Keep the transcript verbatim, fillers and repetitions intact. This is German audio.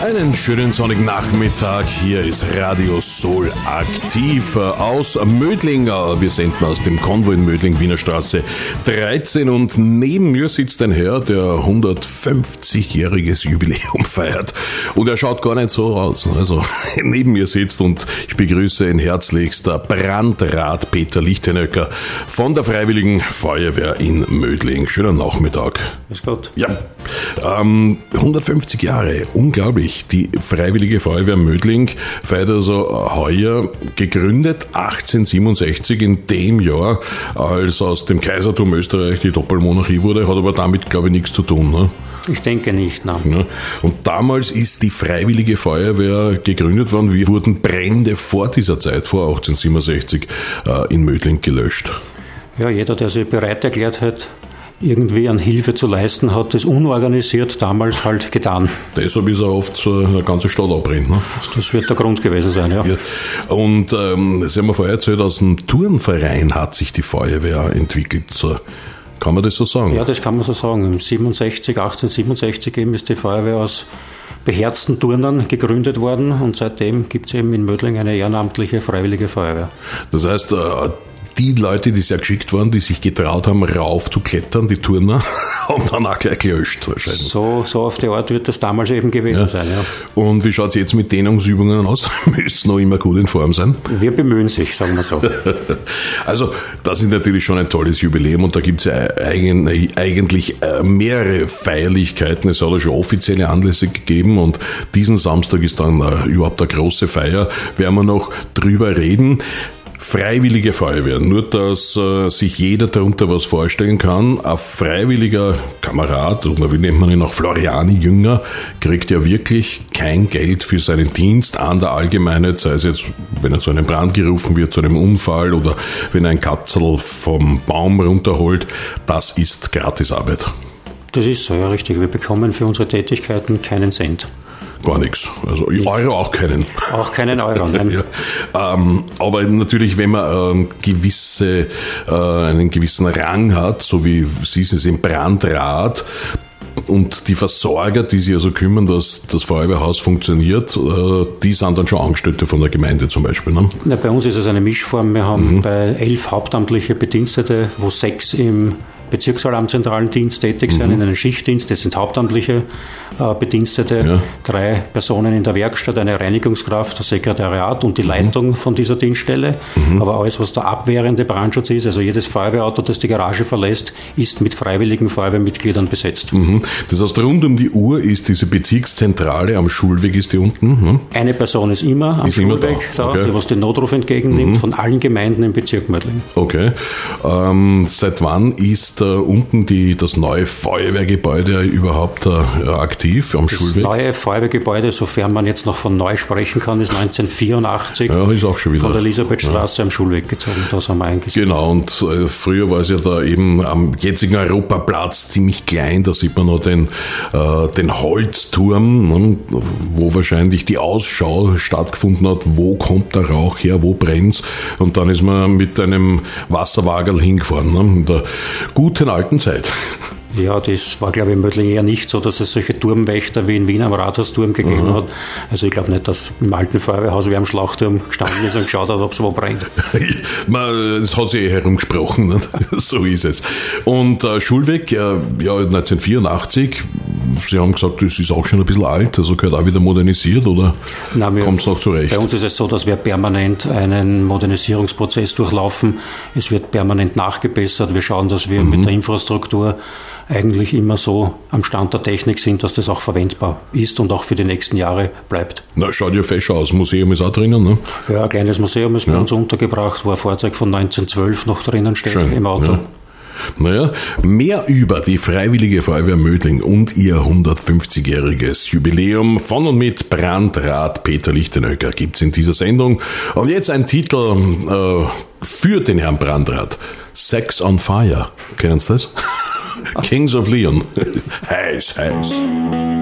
Einen schönen sonnigen Nachmittag. Hier ist Radio Soul aktiv aus Mödling. Wir senden aus dem Konvoi in Mödling, Wiener Straße dreizehn. Und neben mir sitzt ein Herr, der hundertfünfzigjähriges Jubiläum feiert. Und er schaut gar nicht so aus. Also neben mir sitzt und ich begrüße ihn herzlichst der Brandrat Peter Lichtenöcker von der Freiwilligen Feuerwehr in Mödling. Schönen Nachmittag. Ist gut. Ja, ähm, hundertfünfzig Jahre, unglaublich. Die Freiwillige Feuerwehr Mödling feiert also heuer, gegründet achtzehnhundertsiebenundsechzig, in dem Jahr, als aus dem Kaisertum Österreich die Doppelmonarchie wurde, hat aber damit, glaube ich, nichts zu tun. Ne? Ich denke nicht, nein. Ja. Und damals ist die Freiwillige Feuerwehr gegründet worden. Wie wurden Brände vor dieser Zeit, vor achtzehnhundertsiebenundsechzig, äh, in Mödling gelöscht? Ja, jeder, der sich bereit erklärt hat, irgendwie an Hilfe zu leisten, hat das unorganisiert damals halt getan. Deshalb ist er oft eine ganze Stadt abbrennt. Ne? Das wird der Grund gewesen sein, ja. ja. Und ähm, Sie haben mir vorher erzählt, aus dem Turnverein hat sich die Feuerwehr entwickelt. Kann man das so sagen? Ja, das kann man so sagen. Im siebenundsechzig, achtzehnhundertsiebenundsechzig eben ist die Feuerwehr aus beherzten Turnern gegründet worden und seitdem gibt es eben in Mödling eine ehrenamtliche Freiwillige Feuerwehr. Das heißt, äh, die Leute, die sehr geschickt waren, die sich getraut haben, rauf zu klettern, die Turner, haben dann auch gleich gelöscht wahrscheinlich. So, so auf die Art wird das damals eben gewesen ja. sein. Ja. Und wie schaut es jetzt mit Dehnungsübungen aus? Müsst noch immer gut in Form sein? Wir bemühen sich, sagen wir so. Also das ist natürlich schon ein tolles Jubiläum und da gibt es ja eigentlich mehrere Feierlichkeiten. Es hat ja schon offizielle Anlässe gegeben und diesen Samstag ist dann überhaupt eine große Feier. Werden wir noch drüber reden. Freiwillige Feuerwehr, nur dass äh, sich jeder darunter was vorstellen kann. Ein freiwilliger Kamerad, oder wie nennt man ihn auch, Floriani Jünger, kriegt ja wirklich kein Geld für seinen Dienst an der Allgemeinheit, sei es jetzt, wenn er zu einem Brand gerufen wird, zu einem Unfall oder wenn er ein Katzel vom Baum runterholt. Das ist Gratisarbeit. Das ist so, ja richtig. Wir bekommen für unsere Tätigkeiten keinen Cent. Gar nichts. Also Euro auch keinen. Auch keinen Euro, nein. ja. ähm, aber natürlich, wenn man ähm, gewisse, äh, einen gewissen Rang hat, so wie Sie es im Brandrat, und die Versorger, die sich also kümmern, dass das Feuerwehrhaus funktioniert, äh, die sind dann schon Angestellte von der Gemeinde zum Beispiel. Ne? Na, bei uns ist es eine Mischform. Wir haben mhm. bei elf hauptamtliche Bedienstete, wo sechs im Bezirksalarmzentralen Dienst tätig sein, mhm. in einem Schichtdienst, das sind hauptamtliche äh, Bedienstete, ja. drei Personen in der Werkstatt, eine Reinigungskraft, das Sekretariat und die mhm. Leitung von dieser Dienststelle. Mhm. Aber alles, was der abwehrende Brandschutz ist, also jedes Feuerwehrauto, das die Garage verlässt, ist mit freiwilligen Feuerwehrmitgliedern besetzt. Mhm. Das heißt, rund um die Uhr ist diese Bezirkszentrale am Schulweg, ist die unten? Ne? Eine Person ist immer am ist Schulweg immer da, da okay. die was den Notruf entgegennimmt, mhm. von allen Gemeinden im Bezirk Mödling. Okay. Ähm, seit wann ist da unten die, das neue Feuerwehrgebäude überhaupt äh, aktiv am das Schulweg? Das neue Feuerwehrgebäude, sofern man jetzt noch von neu sprechen kann, ist neunzehnhundertvierundachtzig ja, ist auch schon wieder. von der Elisabethstraße ja. am Schulweg gezogen. Da sind wir eingesetzt. Genau, und äh, früher war es ja da eben am jetzigen Europaplatz ziemlich klein, da sieht man noch den, äh, den Holzturm, ne, wo wahrscheinlich die Ausschau stattgefunden hat, wo kommt der Rauch her, wo brennt's, und dann ist man mit einem Wasserwagerl hingefahren, ne, in der guten alten Zeit. Ja, das war, glaube ich, in Mödling eher nicht so, dass es solche Turmwächter wie in Wien am Rathausturm gegeben mhm. hat. Also ich glaube nicht, dass im alten Feuerwehrhaus wer am Schlauchturm gestanden ist und geschaut hat, ob es wo brennt. Es hat sich eh herumgesprochen, ne? So ist es. Und äh, Schulweg, äh, ja, neunzehnhundertvierundachtzig, Sie haben gesagt, das ist auch schon ein bisschen alt, also gehört auch wieder modernisiert, oder kommt es noch zurecht? Bei uns ist es so, dass wir permanent einen Modernisierungsprozess durchlaufen. Es wird permanent nachgebessert. Wir schauen, dass wir mhm. mit der Infrastruktur eigentlich immer so am Stand der Technik sind, dass das auch verwendbar ist und auch für die nächsten Jahre bleibt. Na, schaut ja fesch aus. Museum ist auch drinnen, ne? Ja, ein kleines Museum ist bei ja. uns untergebracht, wo ein Fahrzeug von neunzehnhundertzwölf noch drinnen steht. Schön. Im Auto. Ja. Naja, mehr über die Freiwillige Feuerwehr Mödling und ihr hundertfünfzigjähriges Jubiläum von und mit Brandrat Peter Lichtenöcker gibt's in dieser Sendung. Und jetzt ein Titel äh, für den Herrn Brandrat. Sex on Fire. Kennen Sie das? Kings of Leon. Heiß, heiß.